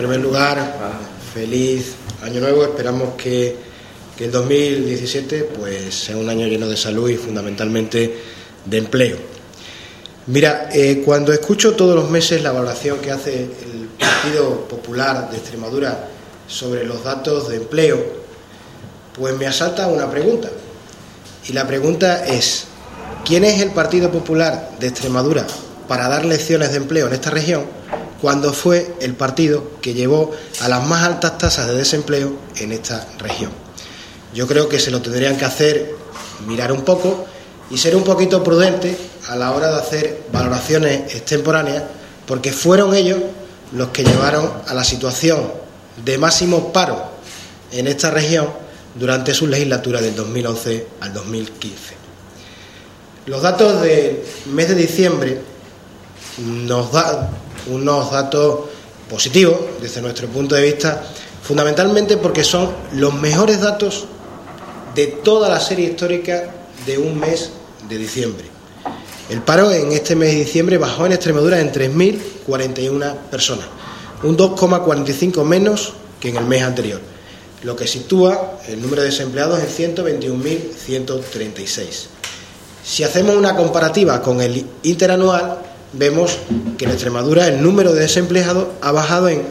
En primer lugar, feliz año nuevo. Esperamos que el 2017 pues sea un año lleno de salud y fundamentalmente de empleo. Mira, cuando escucho todos los meses la valoración que hace el Partido Popular de Extremadura sobre los datos de empleo, pues me asalta una pregunta. Y la pregunta es: ¿quién es el Partido Popular de Extremadura para dar lecciones de empleo en esta región, cuando fue el partido que llevó a las más altas tasas de desempleo en esta región? Yo creo que se lo tendrían que hacer mirar un poco y ser un poquito prudentes a la hora de hacer valoraciones extemporáneas, porque fueron ellos los que llevaron a la situación de máximo paro en esta región durante su legislatura del 2011 al 2015. Los datos del mes de diciembre nos dan unos datos positivos desde nuestro punto de vista, fundamentalmente porque son los mejores datos de toda la serie histórica de un mes de diciembre. El paro en este mes de diciembre bajó en Extremadura en 3.041 personas, un 2,45 menos que en el mes anterior, lo que sitúa el número de desempleados en 121.136. Si hacemos una comparativa con el interanual, vemos que en Extremadura el número de desempleados ha bajado en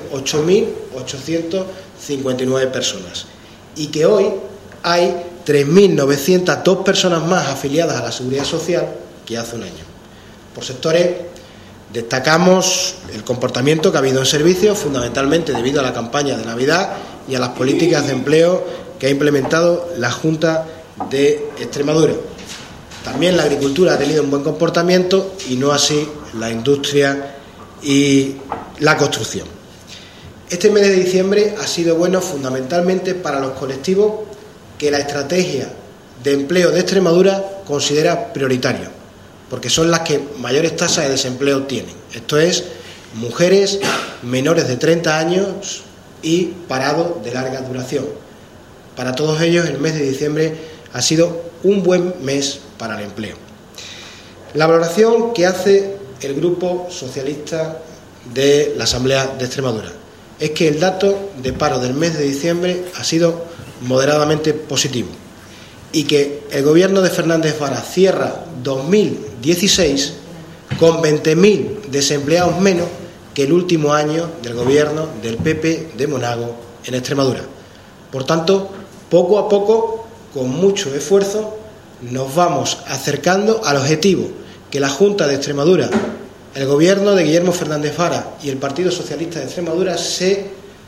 8.859 personas y que hoy hay 3.902 personas más afiliadas a la Seguridad Social que hace un año. Por sectores, destacamos el comportamiento que ha habido en servicios, fundamentalmente debido a la campaña de Navidad y a las políticas de empleo que ha implementado la Junta de Extremadura. También la agricultura ha tenido un buen comportamiento y no así la industria y la construcción. Este mes de diciembre ha sido bueno fundamentalmente para los colectivos que la estrategia de empleo de Extremadura considera prioritario, porque son las que mayores tasas de desempleo tienen. Esto es, mujeres menores de 30 años y parados de larga duración. Para todos ellos el mes de diciembre ha sido un buen mes para el empleo. La valoración que hace el Grupo Socialista de la Asamblea de Extremadura es que el dato de paro del mes de diciembre ha sido moderadamente positivo y que el gobierno de Fernández Vara cierra 2016 con 20.000 desempleados menos que el último año del gobierno del PP de Monago en Extremadura. Por tanto, poco a poco, con mucho esfuerzo, nos vamos acercando al objetivo que la Junta de Extremadura, el gobierno de Guillermo Fernández Vara y el Partido Socialista de Extremadura se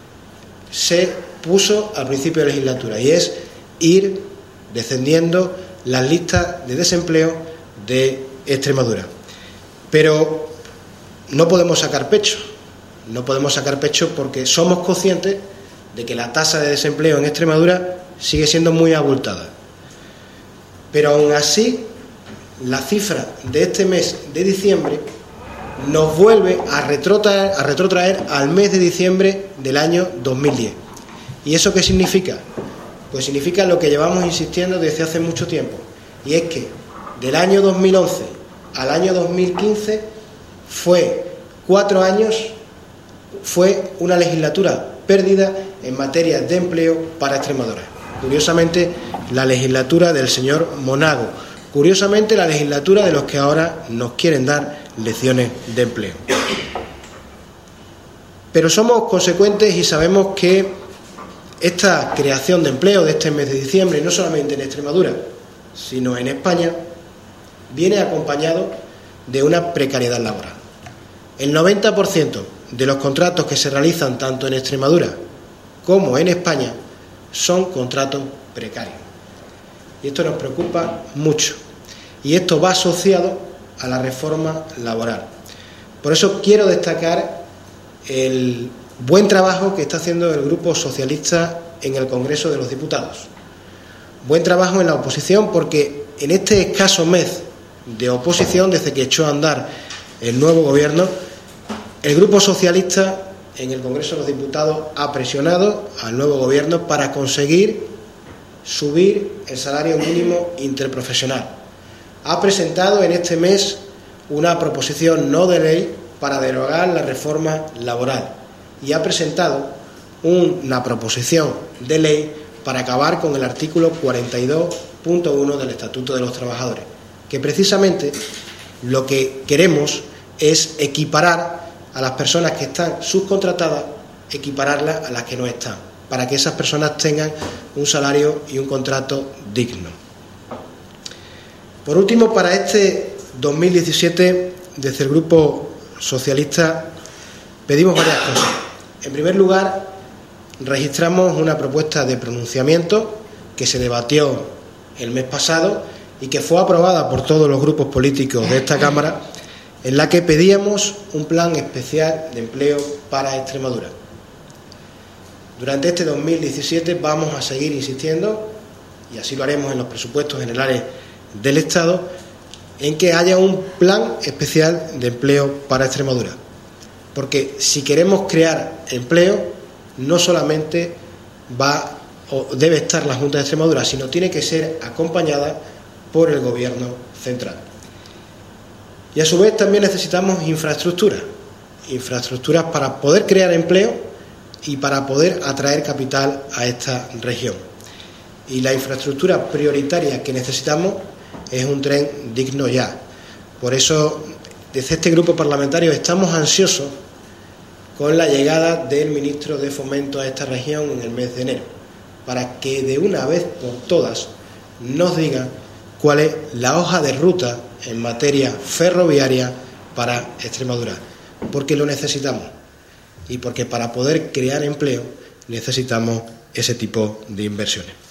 puso al principio de la legislatura, y es ir descendiendo las listas de desempleo de Extremadura. Pero no podemos sacar pecho porque somos conscientes de que la tasa de desempleo en Extremadura sigue siendo muy abultada. Pero aún así, la cifra de este mes de diciembre nos vuelve a retrotraer al mes de diciembre del año 2010. ¿Y eso qué significa? Pues significa lo que llevamos insistiendo desde hace mucho tiempo, y es que del año 2011 al año 2015 fue 4 años, fue una legislatura perdida en materia de empleo para Extremadura. Curiosamente, la legislatura del señor Monago. Curiosamente, la legislatura de los que ahora nos quieren dar lecciones de empleo. Pero somos consecuentes y sabemos que esta creación de empleo de este mes de diciembre, no solamente en Extremadura, sino en España, viene acompañado de una precariedad laboral. El 90% de los contratos que se realizan tanto en Extremadura como en España son contratos precarios. Y esto nos preocupa mucho. Y esto va asociado a la reforma laboral. Por eso quiero destacar el buen trabajo que está haciendo el Grupo Socialista en el Congreso de los Diputados. Buen trabajo en la oposición, porque en este escaso mes de oposición, desde que echó a andar el nuevo gobierno, el Grupo Socialista en el Congreso de los Diputados ha presionado al nuevo gobierno para conseguir subir el salario mínimo interprofesional. Ha presentado en este mes una proposición no de ley para derogar la reforma laboral y ha presentado una proposición de ley para acabar con el artículo 42.1 del Estatuto de los Trabajadores, que precisamente lo que queremos es equiparar a las personas que están subcontratadas, equipararlas a las que no están, para que esas personas tengan un salario y un contrato digno. Por último, para este 2017, desde el Grupo Socialista pedimos varias cosas. En primer lugar, registramos una propuesta de pronunciamiento que se debatió el mes pasado y que fue aprobada por todos los grupos políticos de esta Cámara, en la que pedíamos un plan especial de empleo para Extremadura. Durante este 2017 vamos a seguir insistiendo, y así lo haremos en los presupuestos generales del Estado, en que haya un plan especial de empleo para Extremadura. Porque si queremos crear empleo, no solamente va o debe estar la Junta de Extremadura, sino tiene que ser acompañada por el Gobierno central. Y a su vez también necesitamos infraestructuras para poder crear empleo y para poder atraer capital a esta región. Y la infraestructura prioritaria que necesitamos es un tren digno ya. Por eso, desde este grupo parlamentario estamos ansiosos con la llegada del ministro de Fomento a esta región en el mes de enero, para que de una vez por todas nos diga cuál es la hoja de ruta en materia ferroviaria para Extremadura, porque lo necesitamos y porque para poder crear empleo necesitamos ese tipo de inversiones.